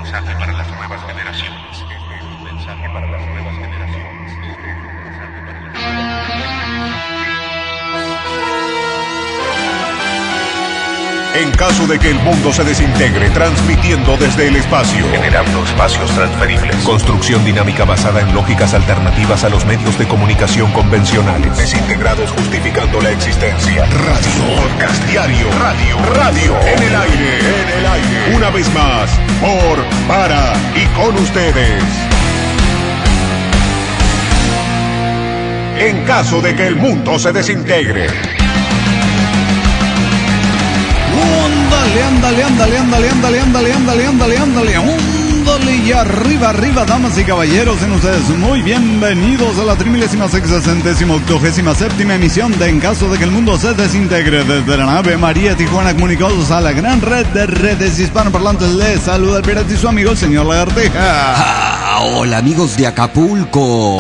mensaje para las nuevas generaciones. Este es un mensaje para las nuevas generaciones. Este es un mensaje para las nuevas generaciones. En caso de que el mundo se desintegre, transmitiendo desde el espacio, Generando espacios transferibles. construcción dinámica basada en lógicas alternativas a los medios de comunicación convencionales, desintegrados justificando la existencia. Radio, podcast diario, radio, en el aire, una vez más, por, para y con ustedes. En caso de que el mundo se desintegre. Ándale, y arriba, damas y caballeros, sean ustedes muy bienvenidos a la 3667ª emisión de En caso de que el mundo se desintegre. Desde la nave María Tijuana, comunicados a la gran red de redes hispanoparlantes, les saluda el pirata y su amigo el señor Lagartija. Hola amigos de Acapulco.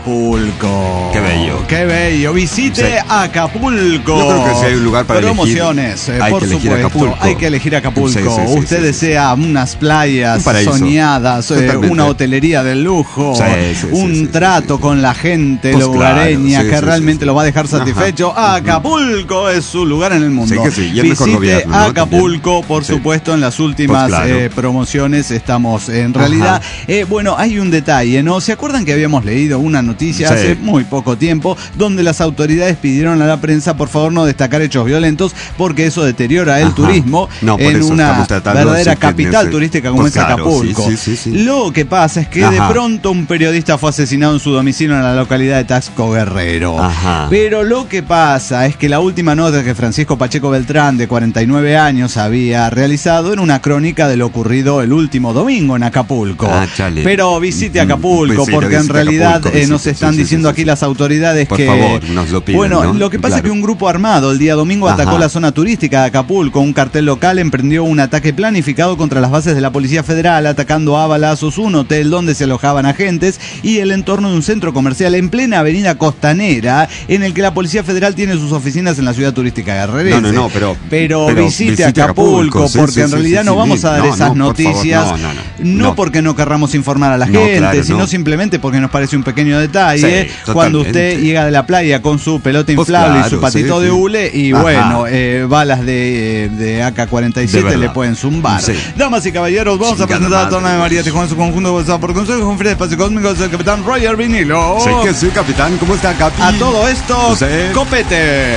Qué bello. Visite Acapulco. Yo creo que si hay un lugar para promociones, elegir, por supuesto, hay que elegir Acapulco. Sí, Usted desea unas playas soñadas, una hotelería de lujo, un trato con la gente pues lugareña claro, que realmente lo va a dejar satisfecho. Acapulco es su lugar en el mundo. Y el mejor Visite gobierno, ¿no? Acapulco, También. por supuesto, en las últimas promociones estamos en realidad. Bueno, hay un detalle, ¿no? ¿Se acuerdan que habíamos leído una noticia hace muy poco tiempo donde las autoridades pidieron a la prensa por favor no destacar hechos violentos porque eso deteriora el turismo en una verdadera capital turística como es Acapulco? Lo que pasa es que de pronto un periodista fue asesinado en su domicilio en la localidad de Taxco Guerrero. Pero lo que pasa es que la última nota que Francisco Pacheco Beltrán, de 49 años, había realizado era una crónica de lo ocurrido el último domingo en Acapulco. Pero visite Acapulco, porque en realidad nos están diciendo aquí las autoridades por que... favor, nos lo piden, Bueno, ¿no? lo que pasa es que un grupo armado el día domingo atacó la zona turística de Acapulco. Un cartel local emprendió un ataque planificado contra las bases de la Policía Federal, atacando a balazos un hotel donde se alojaban agentes y el entorno de un centro comercial en plena avenida costanera, en el que la Policía Federal tiene sus oficinas en la ciudad turística guerrerense. Pero visite Acapulco, porque en realidad no vamos a dar esas noticias, no porque no querramos informar a la gente, sino simplemente porque nos parece un pequeño detalle cuando usted llega de la playa con su pelota inflable y su patito de hule y bueno, balas de AK-47 le pueden zumbar. Damas y caballeros, vamos a presentar a toda la María Tijuana en su conjunto por consejo de conferencia de espacio cósmico del capitán Roger Vinilo. Sí, capitán, ¿cómo está, Capi? A todo esto, copetes,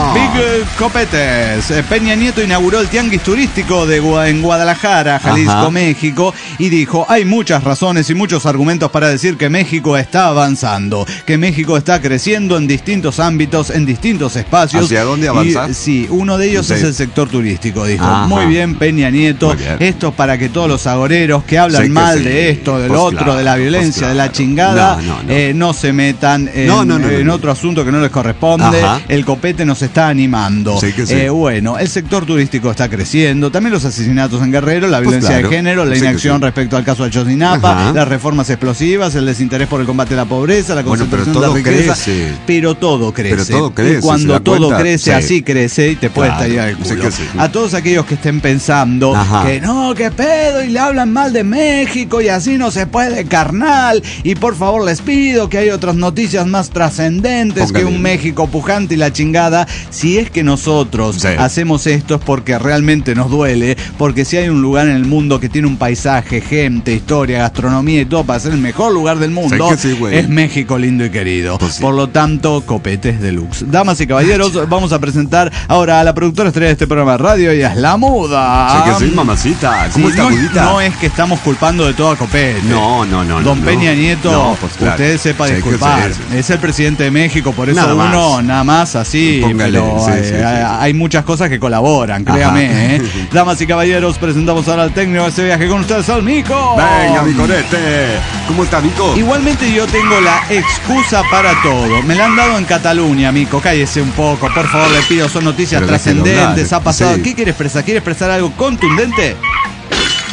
Big Copetes. Peña Nieto inauguró el tianguis turístico en Guadalajara, Jalisco, México, y dijo, hay muchas razones y muchos argumentos para decir que México está avanzando, que México está creciendo en distintos ámbitos, en distintos espacios. ¿Hacia dónde avanzar? Sí, uno de ellos es el sector turístico, dijo. Muy bien, Peña Nieto, esto es para que todos los agoreros que hablan mal de esto, del otro, de la violencia, de la chingada, no se metan en otro asunto que no les corresponde. El copete nos está animando. Bueno, el sector turístico está creciendo, también los asesinatos en Guerrero, la violencia de género, la inacción respecto al caso de Ayotzinapa, las reformas explosivas, el desinterés por el combate a la pobreza, la concentración de la riqueza, pero todo crece. Y cuando todo crece, así crece y te puede estallar el culo. A todos aquellos que estén pensando que no, que pedo, y le hablan mal de México y así no se puede, carnal, y por favor les pido que hay otras noticias más trascendentes que un México pujante y la chingada. Si es que nosotros hacemos esto es porque realmente nos duele, porque si hay un lugar en el mundo que tiene un paisaje, gente, historia, gastronomía y todo para ser el mejor lugar del mundo, es México lindo y querido. Por lo tanto, copetes deluxe. Damas y caballeros, vamos a presentar ahora a la productora estrella de este programa de radio, ella es la Muda. Mamacita, ¿cómo está, Mudita? No es que estamos culpando de todo a Copete. No. Don Peña Nieto, usted sepa disculpar. Es el presidente de México, por eso nada más así. Pero hay muchas cosas que colaboran, créame. Damas y caballeros, presentamos ahora al técnico de este viaje con ustedes, al Mico. Venga, mi conete. ¿Cómo está, Mico? Igualmente yo tengo la excusa para todo. Me la han dado en Cataluña, Mico. Cállese un poco, por favor, le pido. Son noticias trascendentes. Ha pasado. ¿Qué quiere expresar? ¿Quiere expresar algo contundente?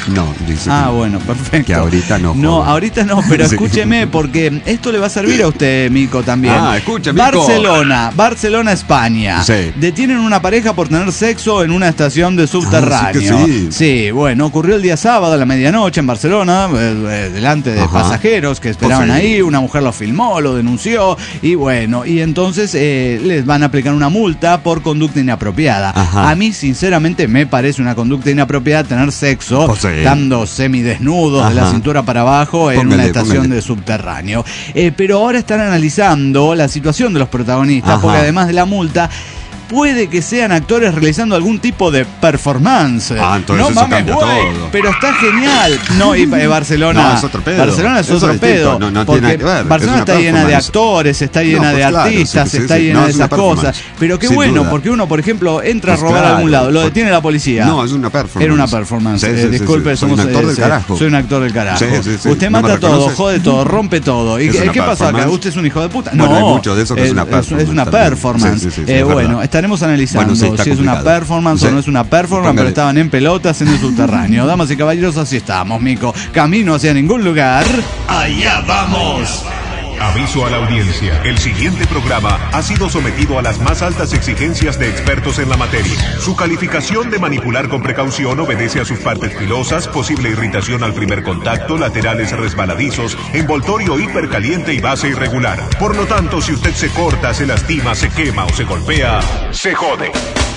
No, dice bueno, perfecto. Que ahorita no. No, joven. ahorita no, pero escúcheme, porque esto le va a servir a usted, Mico, también. Escuche, Mico. Barcelona, España. Sí. Detienen una pareja por tener sexo en una estación de subterráneo. Sí, bueno, ocurrió el día sábado a la medianoche en Barcelona, delante de pasajeros que esperaban ahí. Una mujer lo filmó, lo denunció, y bueno, y entonces les van a aplicar una multa por conducta inapropiada. A mí, sinceramente, me parece una conducta inapropiada tener sexo estando semidesnudos de la cintura para abajo en una estación de subterráneo. Pero ahora están analizando la situación de los protagonistas, porque además de la multa, puede que sean actores realizando algún tipo de performance. Entonces no eso mames, cambia güey, todo. pero está genial. No, y Barcelona. No, es otro pedo. Barcelona es otro pedo. No porque tiene que ver. Barcelona está llena de actores, está llena de artistas, está llena de esas cosas. Pero qué bueno, porque uno, por ejemplo, entra a robar a algún lado, lo detiene la policía. No, es una performance. Era una performance. Disculpe, soy un actor del carajo. Soy un actor del carajo. Usted ¿No mata me todo, reconoces? jode todo, rompe todo. ¿Y qué pasa acá? ¿Usted es un hijo de puta? Bueno, no, hay mucho de eso que es una performance. Es una también. performance. Es bueno, estaremos analizando si es una complicado. performance o no es una performance, pero estaban en pelotas en el subterráneo. Damas y caballeros, así estamos, Mico. Camino hacia ningún lugar. ¡Allá vamos! Aviso a la audiencia. El siguiente programa ha sido sometido a las más altas exigencias de expertos en la materia. Su calificación de manipular con precaución obedece a sus partes filosas, posible irritación al primer contacto, laterales resbaladizos, envoltorio hipercaliente y base irregular. Por lo tanto, si usted se corta, se lastima, se quema o se golpea, se jode.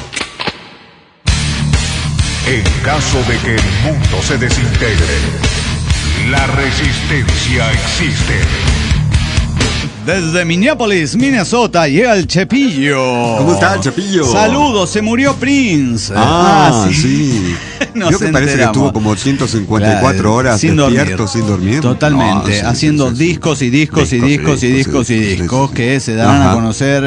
En caso de que el mundo se desintegre, la resistencia existe. Desde Minneapolis, Minnesota, llega el Chepillo. ¿Cómo está el Chepillo? Saludos, se murió Prince. Sí. Nos Creo que parece que estuvo como 154 horas despierto, sin dormir. Totalmente, haciendo discos y discos que se darán a conocer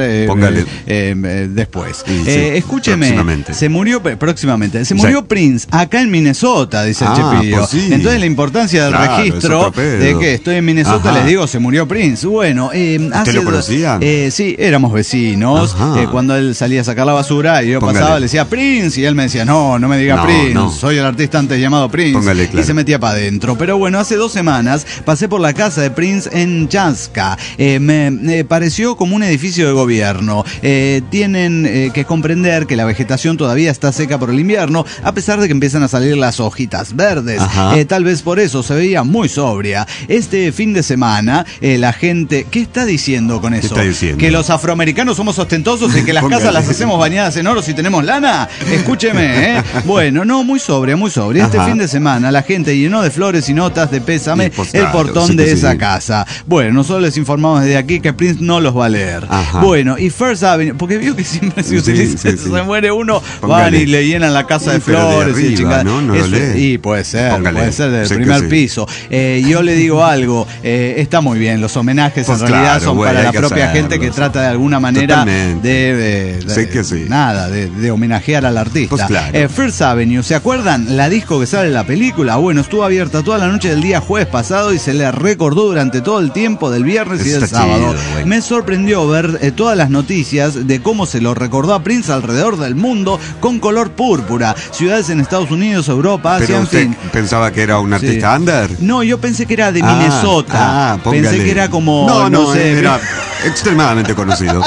después. Escúcheme, próximamente. Se murió Prince acá en Minnesota, dice el Chepillo. Pues sí. Entonces la importancia del registro de que estoy en Minnesota, les digo, se murió Prince. Bueno, ¿usted lo conocía? Sí, éramos vecinos. Cuando él salía a sacar la basura y yo pasaba, le decía Prince, y él me decía, no me diga Prince. Soy el artista antes llamado Prince. Y se metía para adentro. Pero bueno, hace 2 semanas pasé por la casa de Prince en Chaska. Me pareció como un edificio de gobierno. Tienen que comprender que la vegetación todavía está seca por el invierno, a pesar de que empiezan a salir las hojitas verdes. Tal vez por eso se veía muy sobria. Este fin de semana, la gente... ¿Qué está diciendo con eso? ¿Qué está diciendo? ¿Que los afroamericanos somos ostentosos y que las casas las hacemos bañadas en oro si tenemos lana? Escúcheme, Bueno, no, muy sobria. Este fin de semana la gente llenó de flores y notas de pésame el portón de esa casa. Bueno, nosotros les informamos desde aquí que Prince no los va a leer. Bueno, y First Avenue, porque vio que siempre se utiliza, se muere uno, van y le llenan la casa de flores de arriba, y puede ser del primer piso. Yo le digo algo, está muy bien, los homenajes en realidad son para la propia gente que trata de alguna manera de homenajear al artista. First Avenue, ¿se acuerdan? La disco que sale en la película, bueno, estuvo abierta toda la noche del día jueves pasado y se le recordó durante todo el tiempo del viernes y del sábado. Me sorprendió ver todas las noticias de cómo se lo recordó a Prince alrededor del mundo con color púrpura. Ciudades en Estados Unidos, Europa, Asia, en fin. ¿Pensaba que era un artista under? No, yo pensé que era de Minnesota. Pensé que era como, no sé, era extremadamente conocido.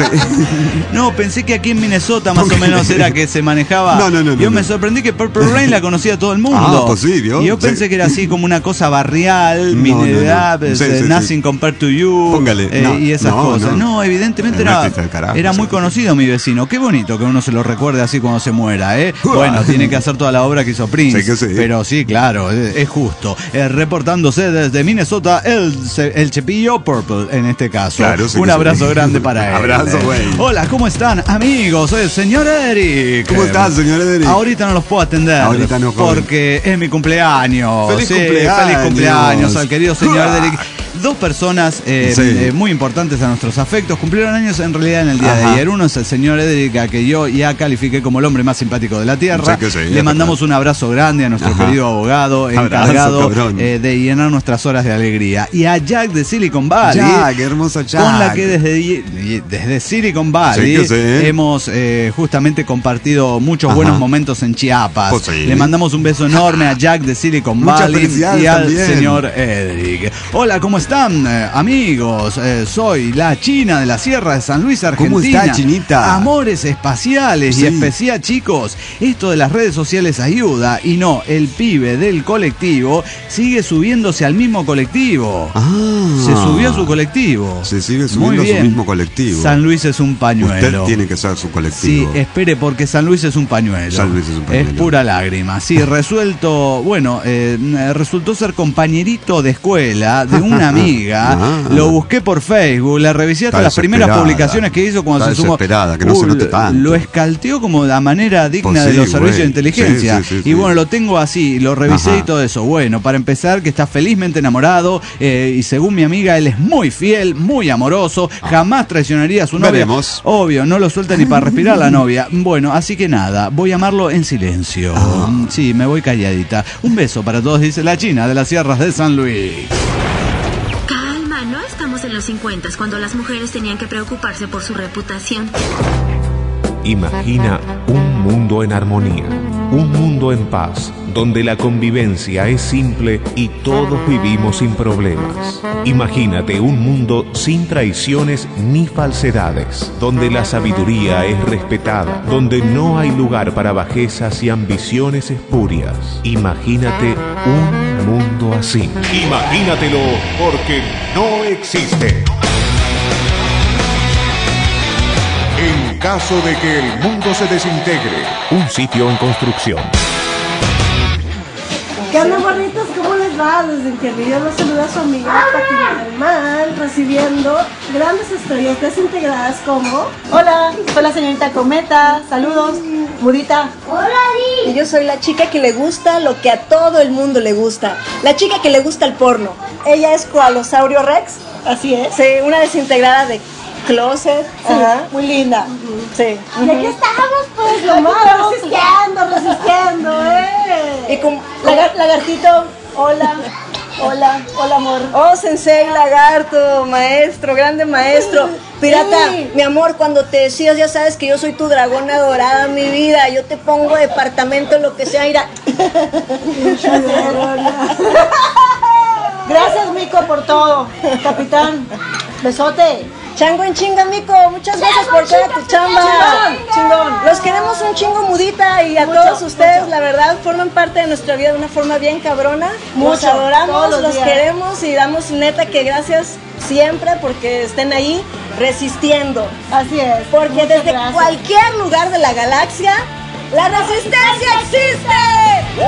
No, pensé que aquí en Minnesota más o menos era que se manejaba. Yo me sorprendí que Purple Rain la conocía todo el mundo. Y yo pensé que era así como una cosa barrial, Nothing Compared to You, y esas cosas. No, evidentemente era muy conocido mi vecino. Qué bonito que uno se lo recuerde así cuando se muera, Bueno, tiene que hacer toda la obra que hizo Prince. Pero sí, claro, es justo. Reportándose desde Minnesota, el Chepillo Purple, en este caso. Un abrazo grande para él. Abrazo, güey. Hola, ¿cómo están, amigos? Soy el señor Eric. ¿Cómo estás, señor Eric? Ahorita no los puedo atender. Ahorita no, porque es mi cumpleaños. ¡Feliz cumpleaños! Feliz cumpleaños al querido señor Eric. Dos personas muy importantes a nuestros afectos cumplieron años en realidad en el día de ayer. Uno es el señor Edric, a que yo ya califiqué como el hombre más simpático de la tierra. Le mandamos un abrazo grande a nuestro querido abogado encargado de llenar nuestras horas de alegría. Y a Jack de Silicon Valley. Jack, hermoso Jack. Con la que desde Silicon Valley hemos justamente compartido muchos buenos momentos en Chiapas. Le mandamos un beso enorme a Jack de Silicon Valley y al señor Edric. Hola, ¿cómo están, amigos? Soy la China de la Sierra de San Luis, Argentina. ¿Cómo está, Chinita? Amores espaciales y especial, chicos. Esto de las redes sociales ayuda y no, el pibe del colectivo sigue subiéndose al mismo colectivo. Se subió a su colectivo. Se sigue subiendo a su mismo colectivo. San Luis es un pañuelo. Usted tiene que ser su colectivo. Sí, espere, porque San Luis es un pañuelo. San Luis es un pañuelo. Es pura lágrima. Sí, resultó ser compañerito de escuela de una amiga. Lo busqué por Facebook, la revisé hasta las primeras publicaciones que hizo cuando se sumó. Que no se note tanto. Lo escalteó como de manera digna de los servicios de inteligencia. Y bueno, lo tengo así, lo revisé y todo eso. Bueno, para empezar, que está felizmente enamorado y según mi amiga, él es muy fiel, muy amoroso, jamás traicionaría a su novia. Veremos. Obvio, no lo suelta ni para respirar la novia. Bueno, así que nada, voy a amarlo en silencio. Sí, me voy calladita. Un beso para todos, dice la China de las Sierras de San Luis. Calma, no estamos en los 50 cuando las mujeres tenían que preocuparse por su reputación. Imagina un mundo en armonía, un mundo en paz, donde la convivencia es simple y todos vivimos sin problemas. Imagínate un mundo sin traiciones ni falsedades, donde la sabiduría es respetada, donde no hay lugar para bajezas y ambiciones espurias. Imagínate un mundo así. Imagínatelo, porque no existe. En caso de que el mundo se desintegre, un sitio en construcción. ¿Qué onda, morritos? ¿Cómo les va? Desde Ingeniería los saluda a su amiga Patina del Mal, recibiendo grandes estrellas desintegradas como... Hola, soy la señorita Cometa, saludos, Mudita. Hola, Di. Y yo soy la chica que le gusta lo que a todo el mundo le gusta, la chica que le gusta el porno. Ella es Koalosaurio Rex. Así es. Sí, una desintegrada de closet, sí, muy linda. Sí. Y aquí estamos, pues, resistiendo, Y con lagartito, hola, amor. Oh, sensei, lagarto, maestro, grande maestro. Pirata, mi amor, cuando te decidas, ya sabes que yo soy tu dragona dorada, mi vida. Yo te pongo departamento, lo que sea, irá. Gracias, Mico, por todo. Capitán, besote. Chango en chinga, Mico, muchas gracias por toda tu chamba. Chingón. Los queremos un chingo, Mudita, y a todos ustedes, la verdad, forman parte de nuestra vida de una forma bien cabrona. Los adoramos, los queremos y damos neta que gracias siempre porque estén ahí resistiendo. Así es. Porque desde cualquier lugar de la galaxia, la resistencia existe.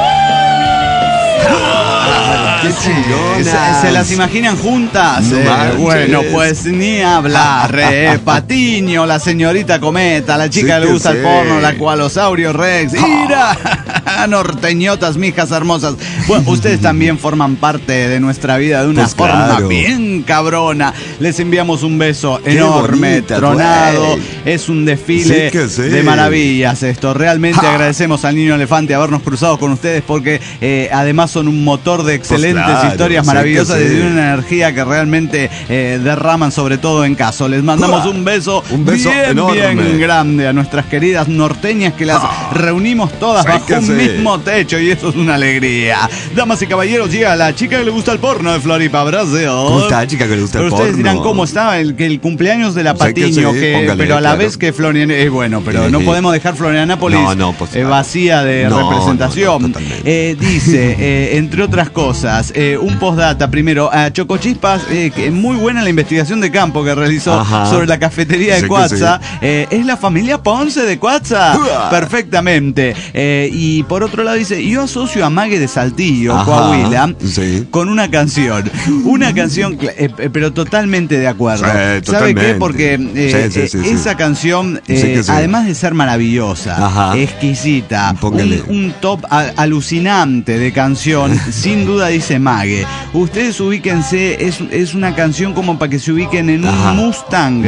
¡Qué chingona! ¿Se las imaginan juntas? Bueno, pues ni hablar. Patiño, la señorita Cometa, la chica que le gusta el porno, la Koalosaurio Rex. ¡Mira! Norteñotas, mijas hermosas. Bueno, ustedes también forman parte de nuestra vida de una forma bien cabrona. Les enviamos un beso enorme, bonita, tronado. Es un desfile de maravillas esto. Realmente agradecemos al Niño Elefante habernos cruzado con ustedes porque además son un motor de excelentes historias maravillosas y de una energía que realmente derraman sobre todo en caso. Les mandamos un beso bien grande a nuestras queridas norteñas que las reunimos todas bajo un mismo techo y eso es una alegría. Damas y caballeros, llega la chica que le gusta el porno de Floripa, Brasil. ¿Cómo está la chica que le gusta el porno? Ustedes dirán cómo está el cumpleaños de la Patiño, pero a la vez que Florian es bueno, pero no podemos dejar Florianápolis vacía de representación. Dice, entre otras cosas, un postdata primero a Chocochispas, que muy buena la investigación de campo que realizó sobre la cafetería de Cuatza. Es la familia Ponce de Cuatza. Perfectamente. Y por otro lado dice, yo asocio a Mague de Saltillo, Coahuila, con una canción, pero totalmente de acuerdo. ¿Sabe qué? Porque esa canción, además de ser maravillosa, exquisita, un top alucinante de canción, sin duda dice Mague. Ustedes ubíquense, es una canción como para que se ubiquen en un Mustang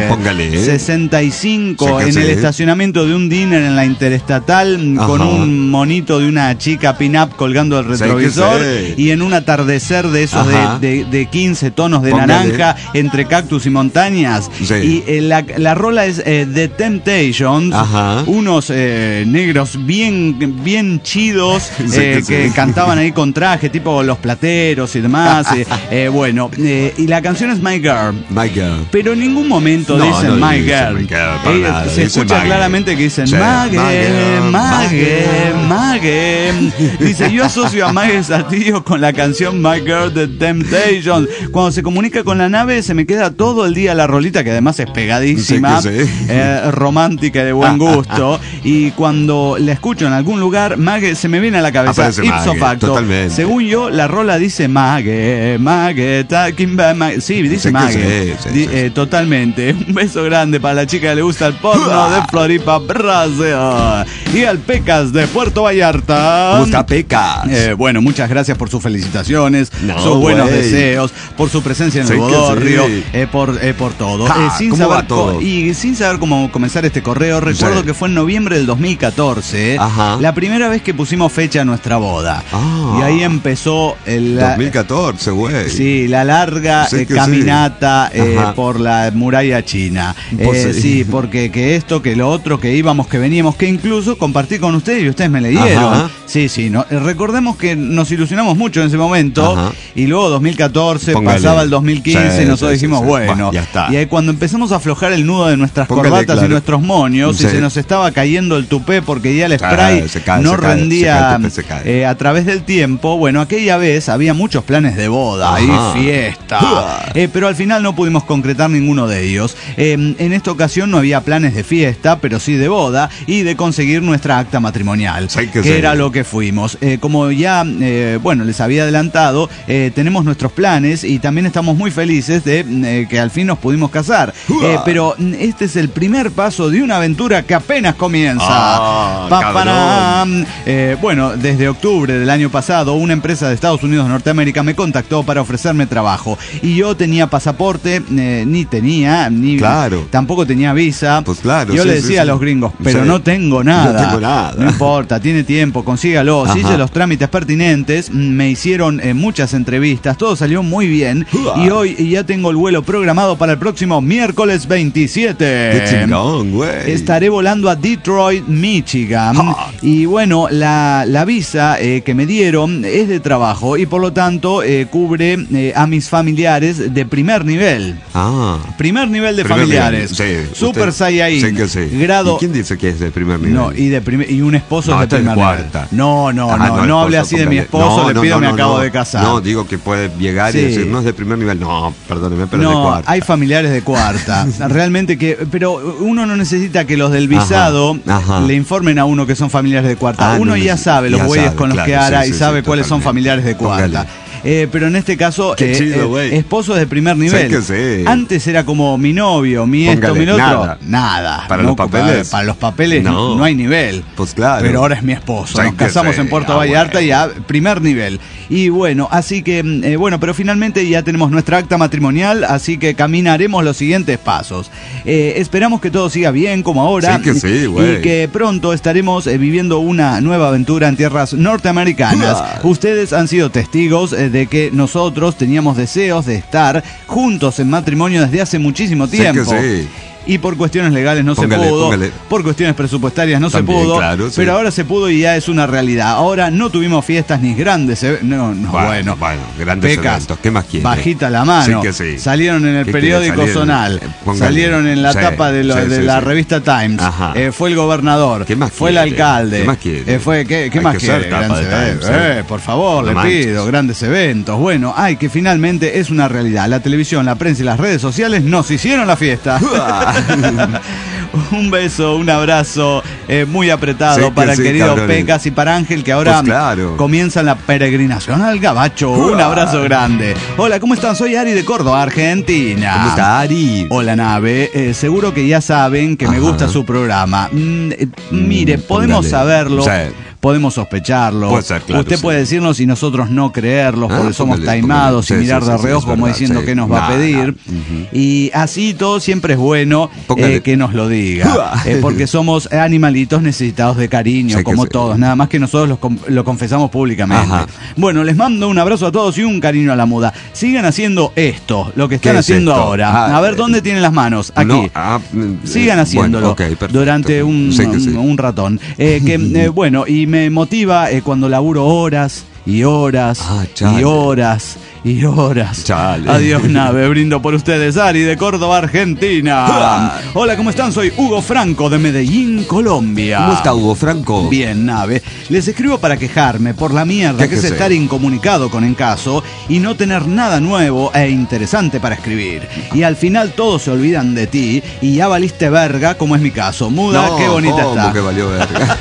65 en el estacionamiento de un diner en la Interestatal, con un monito de una chica pin-up colgando el retrovisor y en un atardecer de esos de 15 tonos de naranja entre cactus y montañas. Y la rola es The Temptations, unos negros bien chidos que cantaban ahí con traje, tipo Los Plateros y demás. Y la canción es My Girl. Pero en ningún momento dicen My Girl. Se escucha claramente que dicen Mague. Dice, yo asocio a Mague Satillo con la canción My Girl The Temptations. Cuando se comunica con la nave se me queda todo el día la rolita, que además es pegadísima, romántica y de buen gusto. Y cuando la escucho en algún lugar, Mague se me viene a la cabeza ipso facto. Según yo, la rola dice Mague, talking back, Mague. Sí, dice Mague. Totalmente. Un beso grande para la chica que le gusta el porno de Floripa, Brasil. Y al Pecas de Puerto Vallarta. Gusta Pecas. Bueno, muchas gracias por sus felicitaciones, sus buenos deseos, por su presencia en el Bodorrio, por todo. Sin saber cómo comenzar este correo, recuerdo que fue en noviembre del 2014, la primera vez que pusimos fecha a nuestra boda. Y ahí empezó el 2014, güey. Sí, la larga caminata por la muralla china. Sí, porque que esto, que lo otro, que íbamos, que veníamos, que incluso compartí con ustedes y ustedes me leyeron. Sí, recordemos que nos ilusionamos mucho en ese momento y luego 2014, pasaba el 2015 y nosotros dijimos, bueno, ya está. Y ahí cuando empezamos a aflojar el nudo de nuestras corbatas y nuestros moños y se nos estaba cayendo el tupé porque ya el spray no rendía a través del tiempo, bueno, aquella vez había muchos planes de boda y fiesta, pero al final no pudimos concretar ninguno de ellos. En esta ocasión no había planes de fiesta, pero sí de boda y de conseguir nuestra acta matrimonial, que era lo que fuimos. Como ya, les había adelantado, tenemos nuestros planes y también estamos muy felices de que al fin nos pudimos casar. Pero este es el primer paso de una aventura que apenas comienza. Desde octubre del año pasado, una empresa de Estados Unidos de Norteamérica me contactó para ofrecerme trabajo. Y yo tenía pasaporte, tampoco tenía visa. Yo le decía a los gringos, pero no tengo nada. No importa, tiene tiempo, consígalo. Hice los trámites pertinentes, me hicieron muchas entrevistas, todo salió muy bien. Y hoy ya tengo el vuelo programado para el próximo miércoles 27. Estaré volando a Detroit, Michigan. Y bueno, la visa que me dieron es de trabajo y por lo tanto cubre a mis familiares de primer nivel. Primer nivel de familiares. Super Saiyajin. Grado. ¿Y quién dice que es de primer nivel? No, y un esposo es de primer nivel. No hable así de mi esposo, le pido, me acabo de casar. No, digo que puede llegar y decir, no es de primer nivel. No, perdóneme, pero es de cuarta. Hay familiares de cuarta. Realmente pero uno no necesita que los del visado le informen a uno que son familiares de cuarta. Uno ya sabe los güeyes con los que hará y sabe cuáles son familiares de cuarta. Pero en este caso, esposo de primer nivel. Antes era como mi novio, mi esto, mi otro. Nada. Para los papeles. Para los papeles no hay nivel. Pues claro. Pero ahora es mi esposo. Nos casamos en Puerto Vallarta y a primer nivel. Y bueno, así que, pero finalmente ya tenemos nuestra acta matrimonial, así que caminaremos los siguientes pasos. Esperamos que todo siga bien como ahora. Y que pronto estaremos viviendo una nueva aventura en tierras norteamericanas. Ustedes han sido testigos de que nosotros teníamos deseos de estar juntos en matrimonio desde hace muchísimo tiempo. Y por cuestiones legales no se pudo, por cuestiones presupuestarias no se pudo, pero ahora se pudo y ya es una realidad. Ahora no tuvimos fiestas ni grandes grandes eventos. ¿Qué más quiere? Bajita la mano. Salieron en el periódico Zonal, salieron en la tapa de la revista Times. Fue el gobernador, fue el alcalde. ¿Qué más quiere? ¿Qué más quiere? Por favor, le pido, grandes eventos. Bueno, que finalmente es una realidad. La televisión, la prensa y las redes sociales nos hicieron la fiesta. Un beso, un abrazo muy apretado para el querido Pecas y para Ángel, que ahora comienzan la peregrinación al Gabacho. Un abrazo grande. Hola, ¿cómo están? Soy Ari de Córdoba, Argentina. ¿Cómo está, Ari? Hola, Nave. Seguro que ya saben que me gusta su programa. Mire, podemos saberlo. Sí. Podemos sospecharlo. Puede ser, claro, usted puede decirnos y nosotros no creerlos porque somos taimados y mirar de reojo como diciendo qué nos va a pedir. Y así todo siempre es bueno que nos lo diga. Porque somos animalitos necesitados de cariño, como todos. Nada más que nosotros lo confesamos públicamente. Bueno, les mando un abrazo a todos y un cariño a la muda. Sigan haciendo esto, lo que están haciendo ahora. A ver, ¿dónde tienen las manos? Aquí. Sigan haciéndolo durante un ratón. Bueno, y me motiva cuando laburo horas y horas y horas y horas. Chale. Adiós, Nave. Brindo por ustedes. Ari de Córdoba, Argentina. Hola, ¿cómo están? Soy Hugo Franco de Medellín, Colombia. ¿Cómo está, Hugo Franco? Bien, Nave. Les escribo para quejarme por la mierda que es estar incomunicado con Encaso y no tener nada nuevo e interesante para escribir. Y al final todos se olvidan de ti y ya valiste verga, como es mi caso. Muda, qué bonita está. Que valió verga.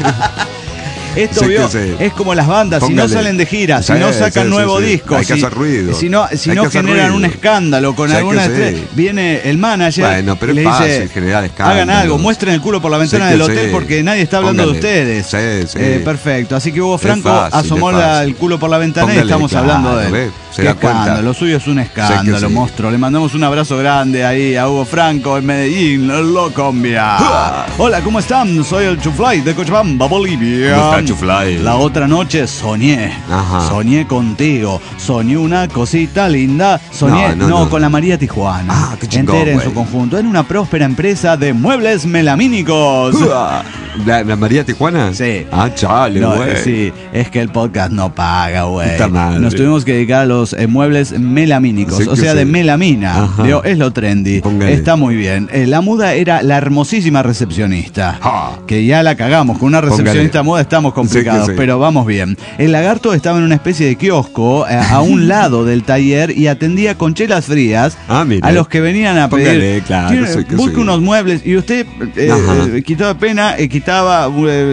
Esto es como las bandas, si no salen de gira, si no sacan nuevo disco, hay que hacer ruido, si no generan un escándalo con alguna estrella, viene el manager y le dice, hagan algo, muestren el culo por la ventana del hotel porque nadie está hablando de ustedes. Perfecto, así que Hugo Franco asomó el culo por la ventana y estamos hablando de él. Qué escándalo, lo suyo es un escándalo, monstruo. Le mandamos un abrazo grande ahí a Hugo Franco en Medellín, Colombia. Hola, ¿cómo están? Soy el Chuflay de Cochabamba, Bolivia. La otra noche soñé contigo, soñé una cosita linda, soñé con la María Tijuana, entera en su conjunto, en una próspera empresa de muebles melamínicos. ¿La María Tijuana? Sí. Chale, güey. Sí, es que el podcast no paga, güey. Nos tuvimos que dedicar a los muebles melamínicos, o sea, de melamina. Digo, es lo trendy. Está muy bien. La muda era la hermosísima recepcionista, que ya la cagamos. Con una recepcionista muda estamos complicados, pero vamos bien. El lagarto estaba en una especie de kiosco a un lado del taller y atendía con chelas frías a los que venían a pedir. Busque unos muebles y usted quitó de pena, quitaba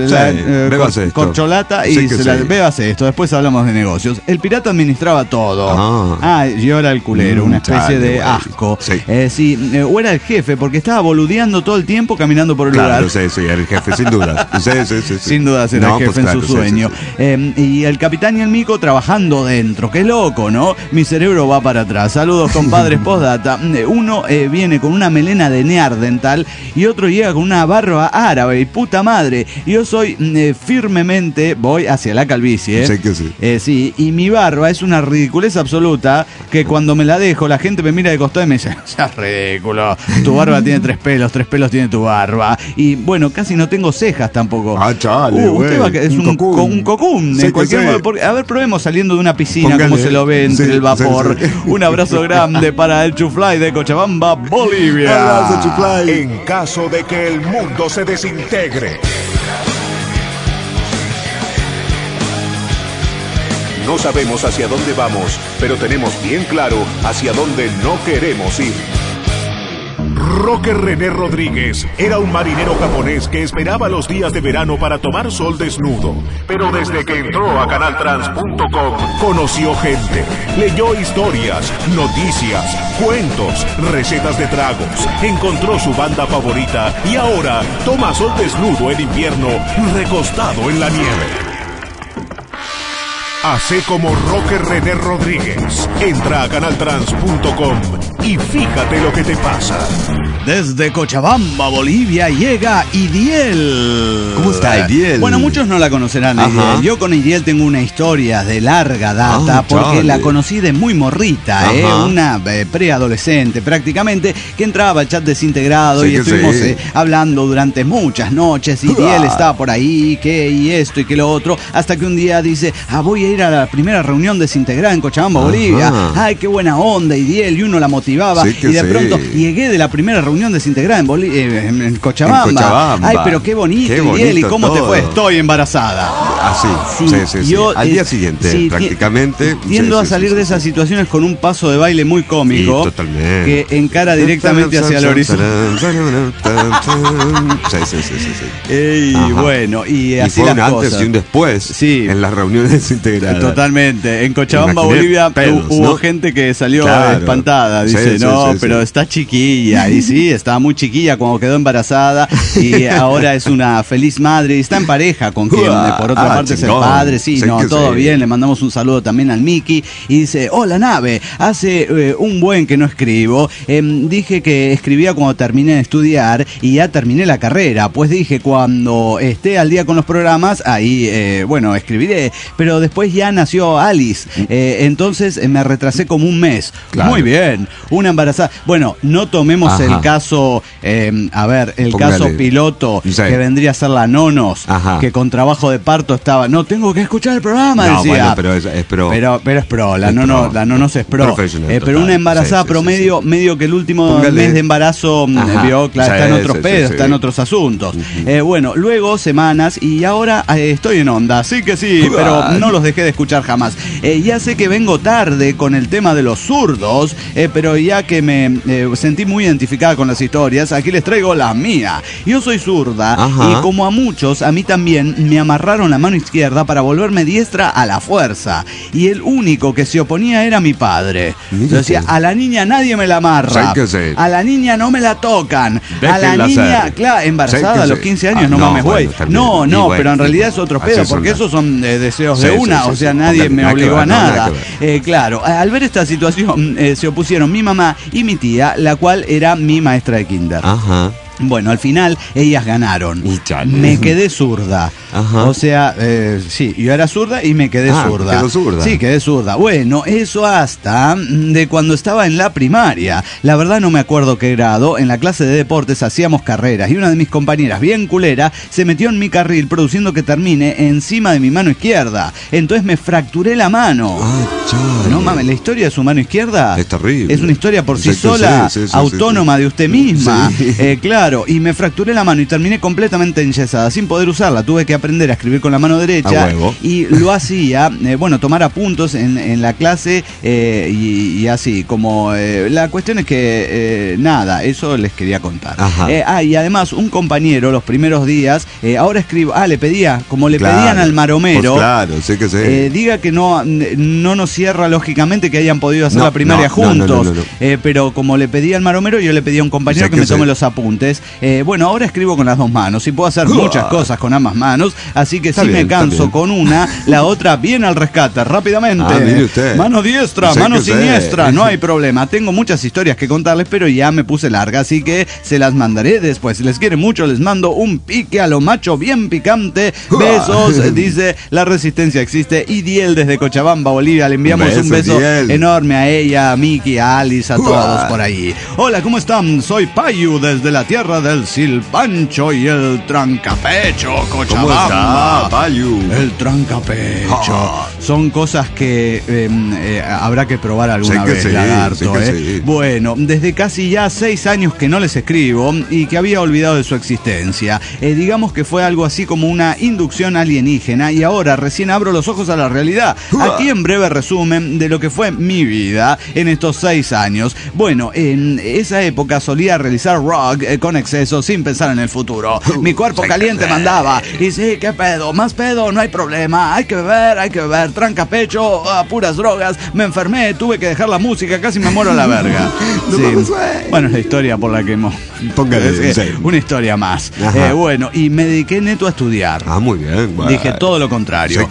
corcholata y bébase esto. Después hablamos de negocios. El pirata administraba todo. Yo era el culero, una especie de asco. O era el jefe porque estaba boludeando todo el tiempo caminando por el lugar. Era el jefe, sin duda. Sin duda era el jefe en su sueño. Y el capitán y el mico trabajando dentro. Qué loco, ¿no? Mi cerebro va para atrás. Saludos, compadres, postdata. Uno viene con una melena de neardental y otro llega con una barba árabe. Y puta madre. Yo soy firmemente, voy hacia la calvicie. Sí, y mi barba es una ridiculez absoluta que cuando me la dejo la gente me mira de costado y me dice, seas ridículo, tu barba tiene 3 pelos tiene tu barba. Y bueno, casi no tengo cejas tampoco. Chale, usted va, es un cocún en cualquier modo. A ver, probemos saliendo de una piscina cómo se lo ve entre el vapor. Un abrazo grande para el Chuflay de Cochabamba, Bolivia. Abrazo, Chuflay. En caso de que el mundo se desintegre, no sabemos hacia dónde vamos, pero tenemos bien claro hacia dónde no queremos ir. Roque René Rodríguez era un marinero japonés que esperaba los días de verano para tomar sol desnudo. Pero desde que entró a canaltrans.com conoció gente, leyó historias, noticias, cuentos, recetas de tragos, encontró su banda favorita y ahora toma sol desnudo en invierno recostado en la nieve. Hacé como Roque René Rodríguez. Entra a canaltrans.com y fíjate lo que te pasa. Desde Cochabamba, Bolivia, llega Idiel. ¿Cómo está Idiel? Bueno, muchos no la conocerán a Idiel. Yo con Idiel tengo una historia de larga data porque la conocí de muy morrita, una preadolescente prácticamente, que entraba al chat desintegrado y estuvimos hablando durante muchas noches. Idiel estaba por ahí, y esto y que lo otro, hasta que un día dice, voy a ir a la primera reunión desintegrada en Cochabamba, Bolivia. Ay, qué buena onda, Idiel, y uno la motivaba. Y de pronto llegué de la primera reunión desintegrada en Cochabamba. Ay, pero qué bonito, Idiel, ¿y cómo te fue? Estoy embarazada. así. Sí. Yo, al día siguiente, prácticamente. Tiendo a salir de esas situaciones con un paso de baile muy cómico. Totalmente. Que encara directamente hacia el horizonte. Sí. Y bueno, y así fue las un antes cosas. y un después en las reuniones integradas. Totalmente. En Cochabamba, Bolivia, hubo gente que salió espantada. Dice, pero está chiquilla. Y sí, estaba muy chiquilla cuando quedó embarazada. Y ahora es una feliz madre. Y está en pareja con quien, por otra parte, es el padre. Todo bien. Le mandamos un saludo también al Miki. Y dice, hola, Nave. Hace un buen que no escribo. Dije que escribía cuando terminé de estudiar y ya terminé la carrera. Pues dije, cuando esté al día con los programas, ahí, escribiré. Pero después ya nació Alice. Entonces me retrasé como un mes. Claro. Muy bien. Una embarazada. Bueno, no tomemos el caso, caso piloto, que vendría a ser la Nonos, que con trabajo de parto estaba, no, tengo que escuchar el programa, decía. Pero es pro. Pero es pro, la Nonos es pro. Pero una embarazada promedio, medio que el último mes de embarazo está en otros pedos, está en otros asuntos. Luego semanas y ahora estoy en onda, así que sí, pero no los dejé de escuchar jamás. Ya sé que vengo tarde con el tema de los zurdos, pero ya que me sentí muy identificada con las historias, aquí les traigo la mía. Yo soy zurda y como a muchos, a mí también me amarraron la mano izquierda para volverme diestra a la fuerza. Y el único que se oponía era mi padre. Decía, a la niña nadie me la amarra. A la niña no me la tocan. A la niña, claro, embarazada a los 15 años, no mames, güey. No, pero en realidad es otro pedo, porque esos son deseos de una, o sea, nadie me obligó a nada. Claro, al ver esta situación se opusieron mi mamá y mi tía, la cual era mi maestra de kinder. Bueno, al final ellas ganaron. Me quedé zurda. O sea, yo era zurda y me quedé zurda. ¿Quedó zurda? Sí, quedé zurda. Bueno, eso hasta de cuando estaba en la primaria. La verdad no me acuerdo qué grado. En la clase de deportes hacíamos carreras y una de mis compañeras, bien culera, se metió en mi carril produciendo que termine encima de mi mano izquierda. Entonces me fracturé la mano. No mames, la historia de su mano izquierda es terrible. Es una historia por sí sola, autónoma de usted misma. Claro. Y me fracturé la mano y terminé completamente enyesada, sin poder usarla. Tuve que aprender a escribir con la mano derecha y lo hacía, tomar apuntos en la clase y así, como la cuestión es que eso les quería contar. Y además un compañero los primeros días, ahora escribo, le pedía, como le pedían al maromero, diga que no nos cierra lógicamente que hayan podido hacer la primaria juntos, pero como le pedía al maromero, yo le pedí a un compañero que me tome los apuntes. Ahora escribo con las dos manos y puedo hacer muchas cosas con ambas manos, así que si me canso con una, la otra viene al rescate rápidamente. Mire usted. Mano diestra, mano siniestra, no hay problema. Tengo muchas historias que contarles, pero ya me puse larga, así que se las mandaré después. Si les quiere mucho, les mando un pique a lo macho bien picante. Besos, dice La Resistencia Existe. Y Diel desde Cochabamba, Bolivia. Le enviamos un beso enorme a ella, a Miki, a Alice, a todos por ahí. Hola, ¿cómo están? Soy Payu desde la tierra del silpancho y el trancapecho, Cochabamba. ¿Cómo está, Payu? El trancapecho. Son cosas que habrá que probar alguna vez, lagarto. Bueno, desde casi ya 6 años que no les escribo y que había olvidado de su existencia. Digamos que fue algo así como una inducción alienígena y ahora recién abro los ojos a la realidad. Aquí en breve resumen de lo que fue mi vida en estos 6 años. Bueno, en esa época solía realizar rock con exceso sin pensar en el futuro. Mi cuerpo caliente mandaba. Y sí, ¿qué pedo? Más pedo, no hay problema. Hay que beber. Tranca pecho, puras drogas. Me enfermé, tuve que dejar la música, casi me muero a la verga. Bueno, es la historia por la que hemos... una historia más. Y me dediqué neto a estudiar. Muy bien. Dije todo lo contrario.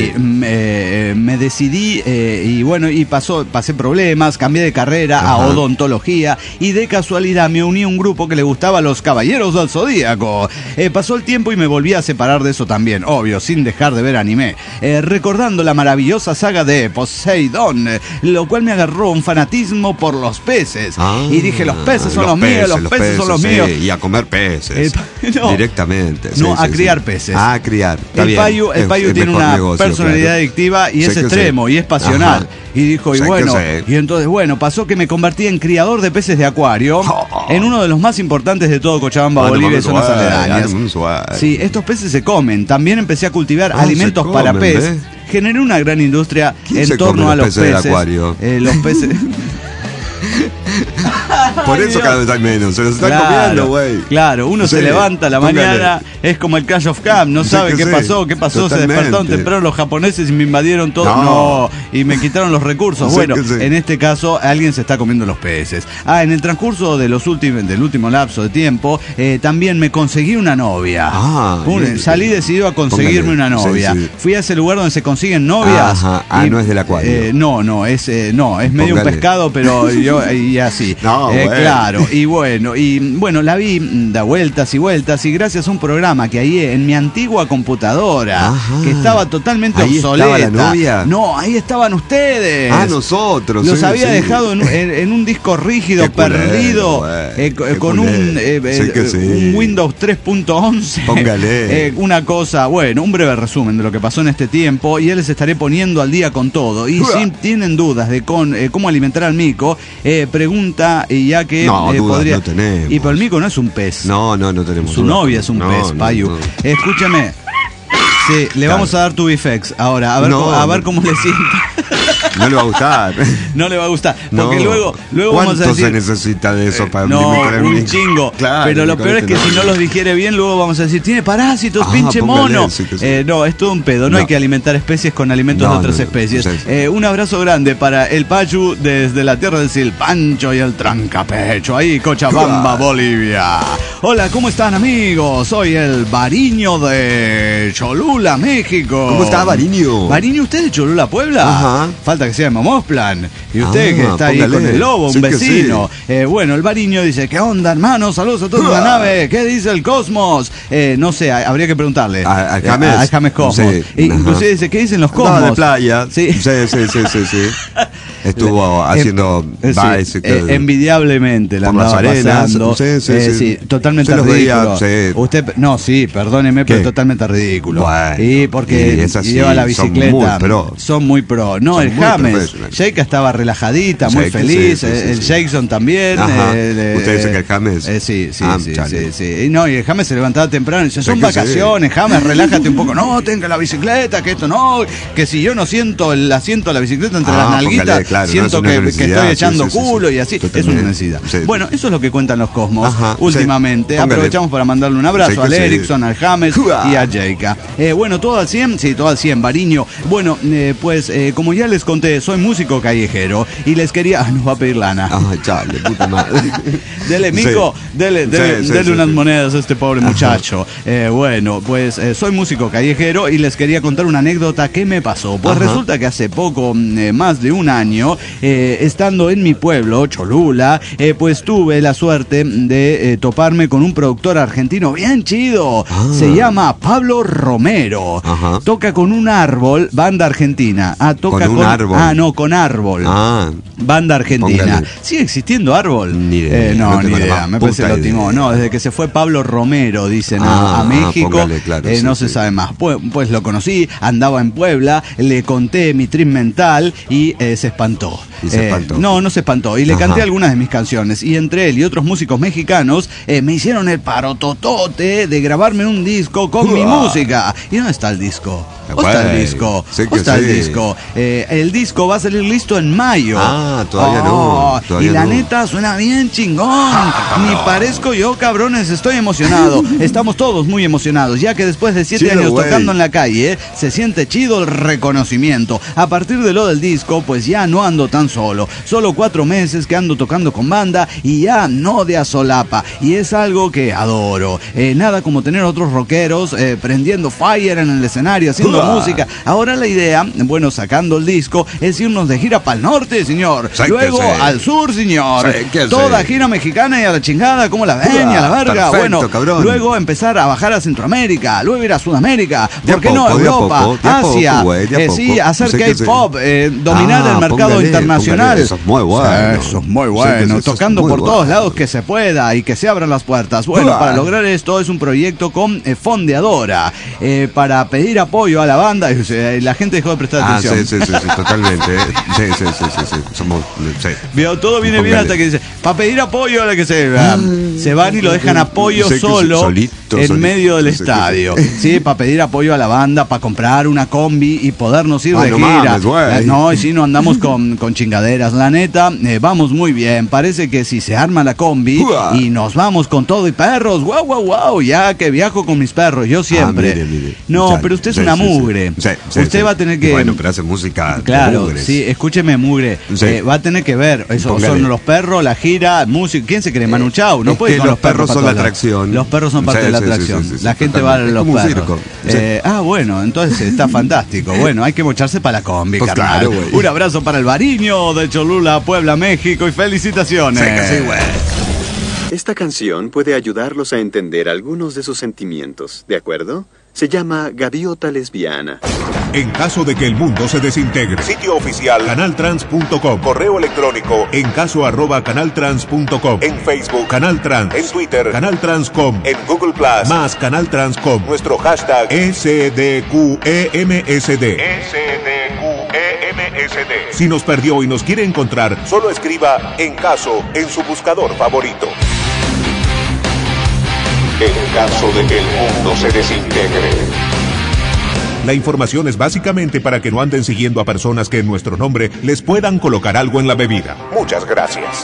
Me decidí y pasé problemas, cambié de carrera a odontología y de casualidad me uní a un grupo que le gustaba Los Caballeros del Zodíaco. Pasó el tiempo y me volví a separar de eso también, obvio, sin dejar de ver anime, recordando la maravillosa saga de Poseidón, lo cual me agarró un fanatismo por los peces. Y dije, los peces son los míos, los peces son los míos. Y a comer peces. Directamente. A criar peces. A criar. El Payu tiene una personalidad adictiva y es extremo y es pasional. Y dijo, y bueno, y entonces, bueno, pasó que me convertí en criador de peces de acuario en uno de los más importantes de todo Cochabamba, Bolivia y zonas aledañas. Sí, estos peces se comen. También empecé a cultivar alimentos para pez. Generé una gran industria en torno a los peces. Los peces. Por eso cada vez hay menos, se los están comiendo, güey. Claro, uno se levanta a la mañana, es como el Clash of Camp, no sabe qué pasó, totalmente. Se despertaron temprano los japoneses y me invadieron todo, y me quitaron los recursos. Bueno, en este caso alguien se está comiendo los peces. En el transcurso del último lapso de tiempo, también me conseguí una novia. Salí decidido a conseguirme una novia. Fui a ese lugar donde se consiguen novias. No es del acuario. No, es medio un pescado, pero y así. Claro, y bueno, la vi da vueltas y vueltas, y gracias a un programa que ahí en mi antigua computadora, que estaba totalmente obsoleta. ¿Ahí estaba la novia? No, ahí estaban ustedes. Nosotros. Los había dejado en un disco rígido, perdido, con un Windows 3.11. Póngale. Una cosa, un breve resumen de lo que pasó en este tiempo, y les estaré poniendo al día con todo. Y si tienen dudas de cómo alimentar al mico, pregunta, y ya que podría. No tenemos. Y pero el mico no es un pez. No tenemos. Su novia es un pez, Payu. Escúchame. Sí, le vamos a dar tu bifex ahora, a ver cómo le siente. No le va a gustar. No le va a gustar. Porque luego vamos a decir. ¿Cuánto se necesita de eso para un chingo. Claro, pero lo peor es que si no los digiere bien, luego vamos a decir, tiene parásitos, pinche mono. No, es todo un pedo. No hay que alimentar especies con alimentos de otras especies. Un abrazo grande para el Payu desde la tierra del Silpancho y el Trancapecho. Ahí, Cochabamba, Bolivia. Hola, ¿cómo están, amigos? Soy el Bariño de Cholula, México. ¿Cómo está, Bariño? Bariño, ¿usted de Cholula, Puebla? Falta que sea de Mamosplan. Y usted que está póngale. Ahí con el lobo, un vecino. Bueno, el Bariño dice, ¿qué onda, hermano? Saludos a todos en la nave. ¿Qué dice el Cosmos? No sé, habría que preguntarle. A James Cosmos. Sí. Inclusive dice, ¿qué dicen los Cosmos? De playa. Sí. Estuvo haciendo envidiablemente la andaba pasando. Sí, totalmente ridículo. Usted, perdóneme, pero totalmente ridículo. Y porque lleva la bicicleta. Son muy pro. No, el James. Sheikha estaba relajadita, muy feliz. El Jackson también. ¿Usted dice que el James? Sí. No, y el James se levantaba temprano y dice, son vacaciones, James, relájate un poco. No, tenga la bicicleta, que esto no. Que si yo no siento el asiento de la bicicleta entre las nalguitas, siento que estoy echando culo y así. Es una necesidad. Bueno, eso es lo que cuentan los Cosmos últimamente. Aprovechamos para mandarle un abrazo al Erickson, al James y a Sheikha. Bueno, todo al 100. Sí, todo al 100, Bariño. Bueno, pues como ya les conté, soy músico callejero y les quería... nos va a pedir lana. Chale, puta madre. Dele, mico, dele unas monedas a este pobre muchacho. Bueno, pues soy músico callejero y les quería contar una anécdota que me pasó. Pues resulta que hace poco, más de un año, estando en mi pueblo, Cholula, pues tuve la suerte de toparme con un productor argentino bien chido. Se llama Pablo Romero. Toca con un árbol, banda argentina. Toca con un árbol. Con árbol. Banda argentina. Póngale. ¿Sigue existiendo árbol? Ni idea. No, ni idea. Me parece lo timó. No, desde que se fue Pablo Romero, dicen, a México, póngale, claro, no se sabe más. Pues lo conocí, andaba en Puebla, le conté mi trip mental y se espantó. No se espantó. Y le canté algunas de mis canciones. Y entre él y otros músicos mexicanos me hicieron el parototote de grabarme un disco con mi música. ¿Y dónde está el disco? ¿Está el disco? El disco? El disco va a salir listo en mayo. Todavía no. Y la neta suena bien chingón. Ni parezco yo, cabrones, estoy emocionado. Estamos todos muy emocionados, ya que después de 7 años tocando en la calle, se siente chido el reconocimiento. A partir de lo del disco, pues ya no ando tan solo. Solo 4 meses que ando tocando con banda y ya no de a solapa. Y es algo que adoro. Nada como tener otros rockeros prendiendo fire en el escenario, haciendo música. Ahora la idea, bueno, sacando el disco, es irnos de gira para el norte, señor. Luego al sur, señor. Toda gira mexicana y a la chingada, como la ven y a la verga. Bueno, cabrón. Luego empezar a bajar a Centroamérica, luego ir a Sudamérica, ¿por qué no? Europa, Asia. Sí, hacer K-pop, dominar el mercado grado internacional. Eso es muy bueno. Eso es muy bueno. Tocando por todos lados que se pueda y que se abran las puertas. Bueno, para lograr esto es un proyecto con Fondeadora. Para pedir apoyo a la banda. La gente dejó de prestar atención. Sí, totalmente. Sí. Somos. Sí. Todo viene bien hasta que dice, para pedir apoyo a la que se van y lo dejan apoyo solo en medio del estadio. Sí, para pedir apoyo a la banda, para comprar una combi y podernos ir de gira. No, y si no andamos con chingaderas. La neta, vamos muy bien. Parece que si se arma la combi y nos vamos con todo y perros, wow, ya que viajo con mis perros, yo siempre. Mire. No, pero usted es una mugre. Usted va a tener que... Bueno, pero hace música. Claro, sí, escúcheme, mugre. Va a tener que ver, eso son los perros, la gira, música. ¿Quién se cree? Manu Chao. No puede que los perros son la atracción. Los perros son parte de la atracción. La gente va a los perros. Bueno, entonces está fantástico. Bueno, hay que mocharse para la combi, carnal. Claro, un abrazo para el Bariño de Cholula, Puebla, México y felicitaciones. Sí, güey. Esta canción puede ayudarlos a entender algunos de sus sentimientos, ¿de acuerdo? Se llama Gaviota Lesbiana. En caso de que el mundo se desintegre. Sitio oficial canaltrans.com. Correo electrónico encaso@canaltrans.com. En Facebook Canal Trans. En Twitter Canal Transcom. En Google Plus más Canal Transcom. Nuestro hashtag SDQEMSD. Si nos perdió y nos quiere encontrar, solo escriba En Caso en su buscador favorito. En caso de que el mundo se desintegre. La información es básicamente para que no anden siguiendo a personas que en nuestro nombre les puedan colocar algo en la bebida. Muchas gracias.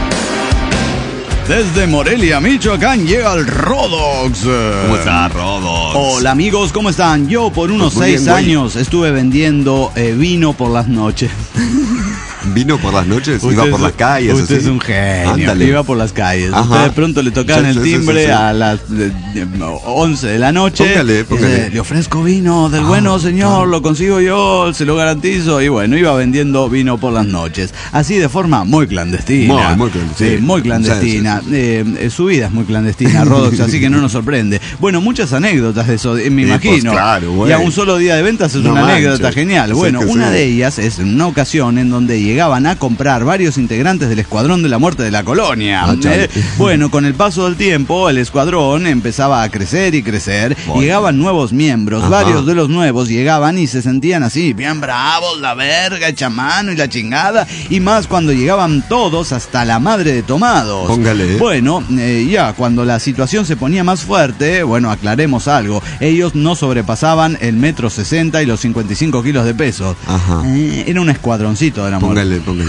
Desde Morelia, Michoacán, llega el Rodox. ¿Cómo está, Rodox? Hola, amigos, ¿cómo están? Yo por unos 6 años estuve vendiendo vino por las noches. ¿Vino por las noches? Iba por las calles. Usted es un genio. Ándale. Iba por las calles. Usted de pronto le tocaban el timbre a las 11 de la noche. Póngale. Le ofrezco vino del bueno, señor, lo consigo yo, se lo garantizo. Y bueno, iba vendiendo vino por las noches. Así de forma muy clandestina. Muy clandestina. Sí, muy clandestina. Su vida es muy clandestina, Rodox, así que no nos sorprende. Bueno, muchas anécdotas de eso, me imagino. Pues claro, y a un solo día de ventas es una anécdota genial. Bueno, una de ellas es en una ocasión en donde llegaban a comprar varios integrantes del Escuadrón de la Muerte de la Colonia. Bueno, con el paso del tiempo, el escuadrón empezaba a crecer y crecer. Llegaban nuevos miembros. Varios de los nuevos llegaban y se sentían así, bien bravos, la verga, hecha mano y la chingada. Y más cuando llegaban todos hasta la madre de tomados. Póngale. Bueno, ya cuando la situación se ponía más fuerte, bueno, aclaremos algo. Ellos no sobrepasaban el 1,60 m y los 55 kilos de peso. Era un escuadroncito de la muerte. Póngale.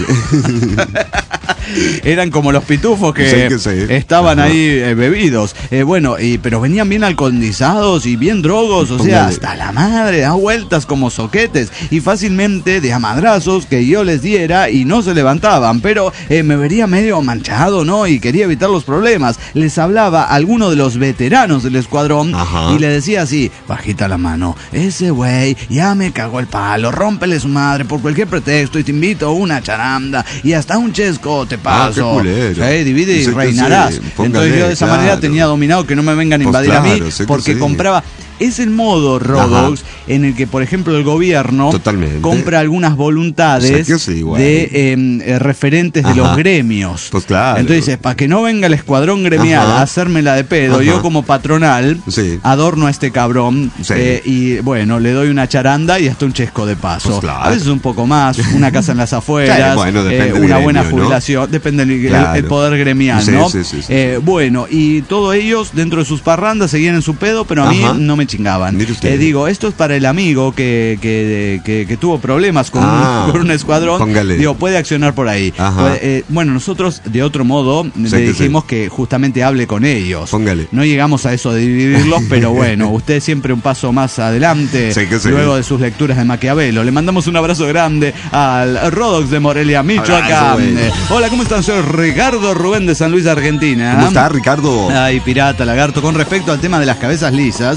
Eran como los pitufos que estaban ahí bebidos. Pero venían bien alcoholizados y bien drogos, o sea, hasta la madre, da vueltas como soquetes y fácilmente de a madrazos que yo les diera y no se levantaban, pero me vería medio manchado, ¿no? Y quería evitar los problemas. Les hablaba a alguno de los veteranos del escuadrón y le decía así, bajita la mano, ese güey ya me cagó el palo, rómpele su madre por cualquier pretexto y te invito a una charanda y hasta un chesco te paso. Divide y reinarás. Entonces yo de esa manera tenía dominado que no me vengan a invadir a mí, porque compraba. Es el modo, Rodox, en el que, por ejemplo, el gobierno compra algunas voluntades de referentes de los gremios. Pues claro. Entonces, para que no venga el escuadrón gremial a hacérmela de pedo, yo como patronal adorno a este cabrón y, bueno, le doy una charanda y hasta un chesco de paso. Pues claro. A veces un poco más, una casa en las afueras, una buena jubilación, depende del poder gremial, ¿no? Bueno, y todos ellos, dentro de sus parrandas, seguían en su pedo, pero a mí no me chingaban. Digo, esto es para el amigo que tuvo problemas con un escuadrón. Digo, puede accionar por ahí. Bueno, nosotros de otro modo le dijimos que justamente hable con ellos. No llegamos a eso de dividirlos, pero bueno, usted siempre un paso más adelante luego de sus lecturas de Maquiavelo. Le mandamos un abrazo grande al Rodox de Morelia, Michoacán. Hola, ¿cómo están? Soy Ricardo Rubén de San Luis, Argentina. ¿Cómo está, Ricardo? Ay, pirata, lagarto. Con respecto al tema de las cabezas lisas,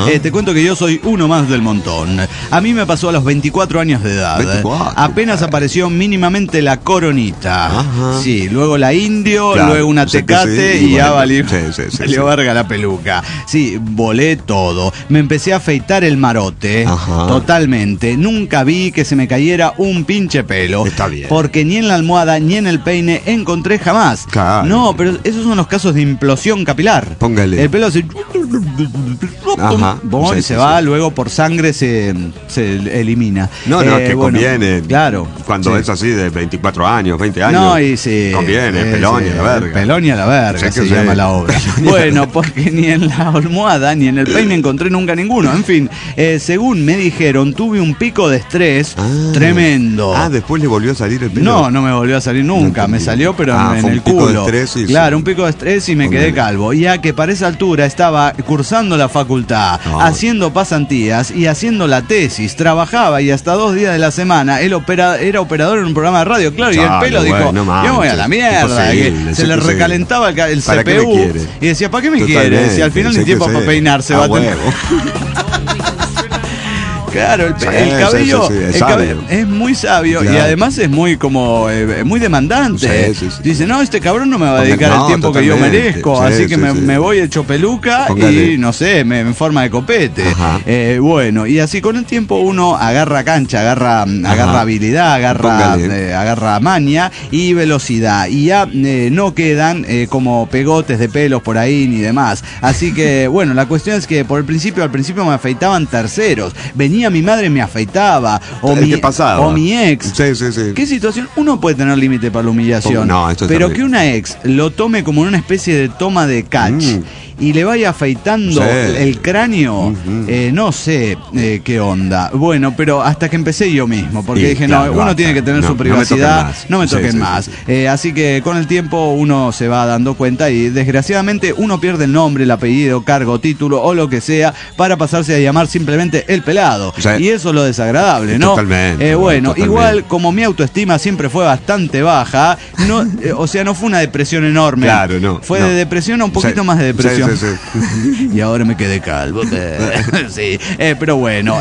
Te cuento que yo soy uno más del montón. A mí me pasó a los 24 años de edad. 24, apenas apareció mínimamente la coronita. Ajá. Sí, luego la indio, claro, luego una Tecate y ya valió verga la peluca. Sí, volé todo. Me empecé a afeitar el marote. Ajá. Totalmente. Nunca vi que se me cayera un pinche pelo. Está bien. Porque ni en la almohada ni en el peine encontré jamás. Claro. No, pero esos son los casos de implosión capilar. Póngale. El pelo se... Ajá. y se va, luego por sangre se elimina. No, que conviene. Claro. Cuando es así de 24 años, 20 años. No, y sí. Conviene, pelón y a la verga. Pelón y a la verga se llama la obra. Bueno, porque ni en la almohada ni en el peine encontré nunca ninguno. En fin, según me dijeron, tuve un pico de estrés tremendo. Después le volvió a salir el pelo. No me volvió a salir nunca. Me salió, pero en el culo. Un pico de estrés, claro, un pico de estrés y me quedé calvo. Ya que para esa altura estaba cursando la facultad, haciendo pasantías y haciendo la tesis. Trabajaba y hasta 2 días de la semana él era operador en un programa de radio. Claro, y el pelo dijo, yo me voy a la mierda. Se le recalentaba el CPU y decía, ¿para qué me quieres? Si al final ni tiempo para peinarse va a tener. Claro, el cabello es muy sabio, claro. Y además es muy muy demandante. Dice, no, este cabrón no me va a dedicar el tiempo que yo merezco, así que me voy hecho peluca. Póngale. Y no sé, en forma de copete. Bueno, y así con el tiempo uno agarra cancha, agarra habilidad, agarra maña y velocidad. Y ya no quedan como pegotes de pelos por ahí ni demás. Así que, bueno, la cuestión es que al principio me afeitaban terceros. Venía mi madre, me afeitaba, o mi ex. Sí. ¿Qué situación? Uno puede tener límite para la humillación, pero que una ex lo tome como una especie de toma de catch y le vaya afeitando el cráneo, no sé qué onda. Bueno, pero hasta que empecé yo mismo, porque dije, uno tiene que tener su privacidad, no me toquen más. Así que con el tiempo uno se va dando cuenta y desgraciadamente uno pierde el nombre, el apellido, cargo, título o lo que sea para pasarse a llamar simplemente el pelado. Y eso es lo desagradable, ¿no? Totalmente. Igual como mi autoestima siempre fue bastante baja, no fue una depresión enorme. Claro, no. Fue de depresión a un poquito más de depresión. Y ahora me quedé calvo. Sí, pero bueno,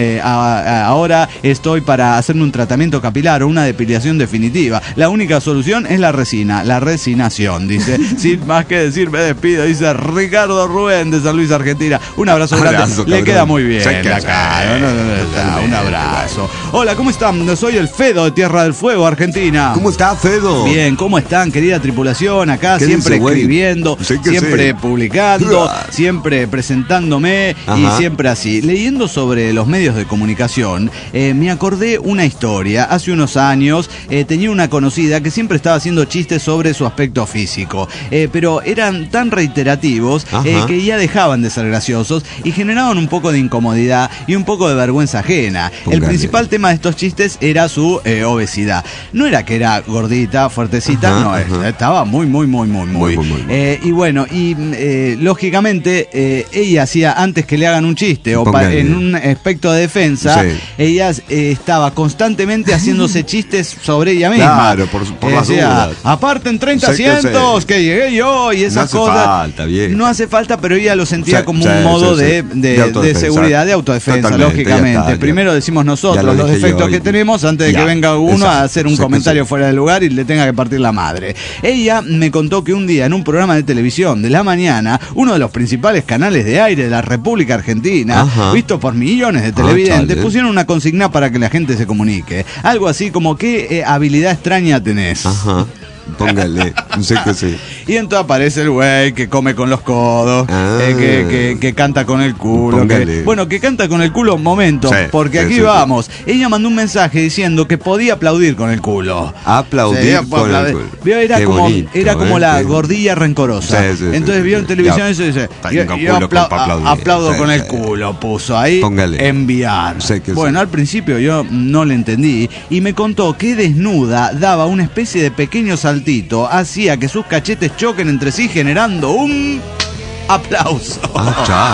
ahora estoy para hacerme un tratamiento capilar o una depilación definitiva. La única solución es la resinación, dice. Sin más que decir, me despido, dice Ricardo Rubén de San Luis, Argentina. Un abrazo grande. Le queda muy bien la cara. Un abrazo. Hola, ¿cómo están? Soy el Fedo de Tierra del Fuego, Argentina. ¿Cómo está, Fedo? Bien, ¿cómo están, querida tripulación? Acá siempre escribiendo, siempre publicando, siempre presentándome y siempre así. Leyendo sobre los medios de comunicación, me acordé una historia. Hace unos años tenía una conocida que siempre estaba haciendo chistes sobre su aspecto físico, pero eran tan reiterativos que ya dejaban de ser graciosos y generaban un poco de incomodidad y un poco de vergüenza ajena. El principal tema de estos chistes era su obesidad. No era que era gordita, fuertecita, estaba muy. Y bueno, lógicamente ella hacía, antes que le hagan un chiste o en un aspecto de defensa, ella estaba constantemente haciéndose chistes sobre ella misma. Claro, por las dudas. Aparte en 30 asientos que llegué yo y esas cosas. No hace falta, pero ella lo sentía como un modo de seguridad, de autodefensa, lógicamente. Primero decimos nosotros los defectos que tenemos antes de que venga uno a hacer un comentario fuera de lugar y le tenga que partir la madre. Ella me contó que un día en un programa de televisión de la mañana, uno de los principales canales de aire de la República Argentina, visto por millones de televidentes, pusieron una consigna para que la gente se comunique. Algo así como, ¿qué habilidad extraña tenés? Póngale, no sé qué sí. Y entonces aparece el güey que come con los codos, que canta con el culo. Que canta con el culo un momento, porque aquí vamos. Ella mandó un mensaje diciendo que podía aplaudir con el culo. Aplaudir con el culo. Era como la gordilla rencorosa. Entonces vio en televisión eso y dice, yo aplaudo con el culo, puso ahí, enviar. Bueno, al principio yo no le entendí y me contó que desnuda daba una especie de pequeño saltito, hacía que sus cachetes choquen entre sí generando un aplauso.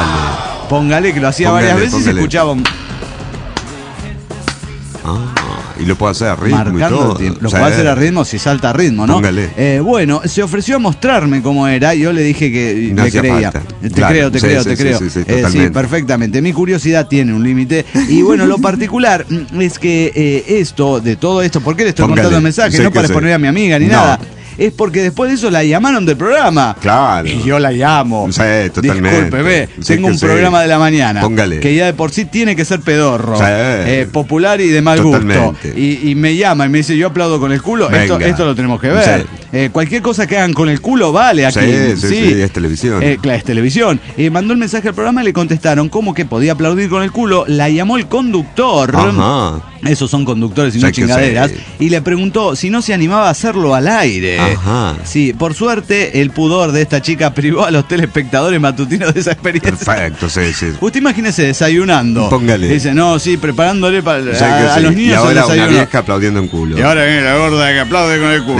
Póngale que lo hacía varias veces y se escuchaba un... Y lo puedo hacer a ritmo marcando y todo. el tiempo. Lo puedo hacer a ritmo si salta a ritmo, ¿no? Póngale. Bueno, se ofreció a mostrarme cómo era. Yo le dije que no le creía. Falta. Te creo. Sí, perfectamente. Mi curiosidad tiene un límite. Y bueno, lo particular es que de todo esto, ¿por qué le estoy contando el mensaje? No para exponer a mi amiga ni nada. Es porque después de eso la llamaron del programa. Claro. Y yo la llamo. Sí, totalmente. Discúlpeme, tengo un programa de la mañana. Póngale. Que ya de por sí tiene que ser pedorro. Sí. Popular y de mal gusto. Y me llama y me dice, yo aplaudo con el culo. Esto lo tenemos que ver. Sí. Cualquier cosa que hagan con el culo vale aquí. Sí, es televisión. Claro, es televisión. Mandó el mensaje al programa y le contestaron cómo que podía aplaudir con el culo. La llamó el conductor. Ajá. Esos son conductores y no chingaderas. Y le preguntó si no se animaba a hacerlo al aire. Ajá. Sí, por suerte, el pudor de esta chica privó a los telespectadores matutinos de esa experiencia. Perfecto, sí. Usted imagínese desayunando. Póngale. Dice, no, sí, preparándole a los niños. Y ahora el desayuno. una vieja aplaudiendo en culo. Y ahora viene la gorda que aplaude con el culo.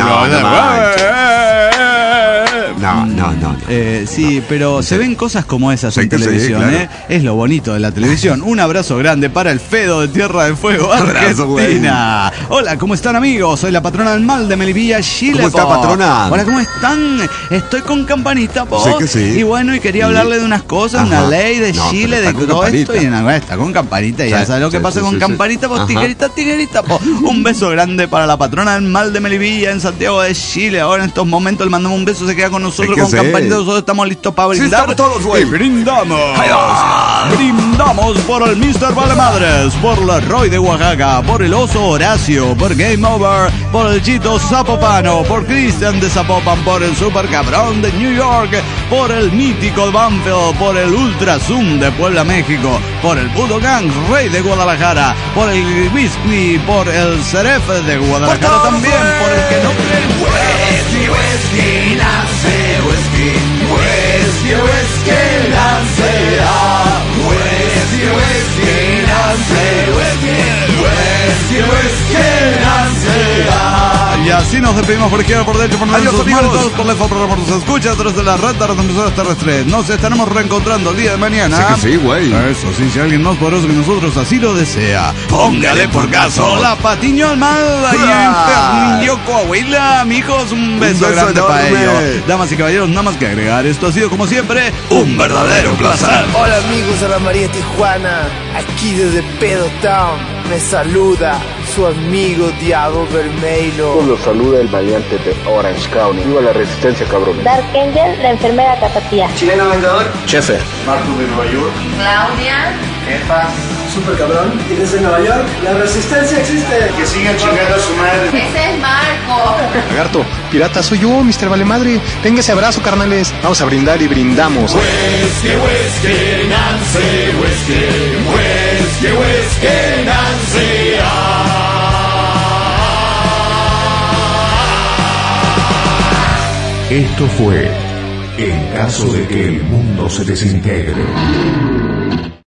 No. Sí, pero se ven cosas como esas en televisión, claro. Es lo bonito de la televisión. Un abrazo grande para el Fedo de Tierra del Fuego, Argentina. Hola, ¿cómo están, amigos? Soy la patrona del mal de Melipilla, Chile. ¿Cómo está, patrona? Hola, ¿cómo están? Estoy con Campanita, po. Sé que sí. Y bueno, y quería hablarle de unas cosas, una ley de Chile, de todo esto. Y está con Campanita. Y ya sabes lo que pasa con Campanita, pues tiguerita, po. Un beso grande para la patrona del mal de Melipilla en Santiago de Chile. Ahora en estos momentos le mandamos un beso, se queda con nosotros con Campanita. Nosotros estamos listos para brindar. Sí, estamos todos, güey. Y brindamos. Brindamos por el Mr. Valemadres, por la Roy de Oaxaca, por el Oso Horacio, por Game Over, por el Chito Zapopano, por Cristian de Zapopan, por el Super Cabrón de New York, por el mítico Banfield, por el Ultra Zoom de Puebla, México, por el Budokan Rey de Guadalajara, por el Whisky, por el Ceref de Guadalajara también, por el que no cree. Whisky, nace, whisky, nace, y así nos despedimos por izquierda, por derecho, por medio, por muertos, por lejos, por sus escuchas, a través de la red de las emisoras terrestres. Nos estaremos reencontrando el día de mañana. Sí que sí, güey. Eso sí, si alguien más poderoso que nosotros así lo desea, póngale por caso la Patiño al mal y en Indio, Coahuila. Amigos, un beso grande para ellos. Damas y caballeros, nada más que agregar. Esto ha sido, como siempre, un verdadero placer. Hola, amigos de la María Tijuana. Aquí desde Pedo Town me saluda su amigo Diablo Vermelho. Los saluda el variante de Orange County. Viva la resistencia, cabrón. Dark Angel, la enfermera tapatía. Chileno Vengador. Chefe. Marco de Nueva York. Claudia. Jefa. Super Cabrón. Y desde Nueva York, la resistencia existe. Que sigan chingando a su madre. Ese es Marco. Lagarto, pirata, soy yo, Mr. Valemadre. Tenga ese abrazo, carnales. Vamos a brindar y brindamos. Whisky, Nancy, whisky, Nancy. Esto fue En caso de que el mundo se desintegre.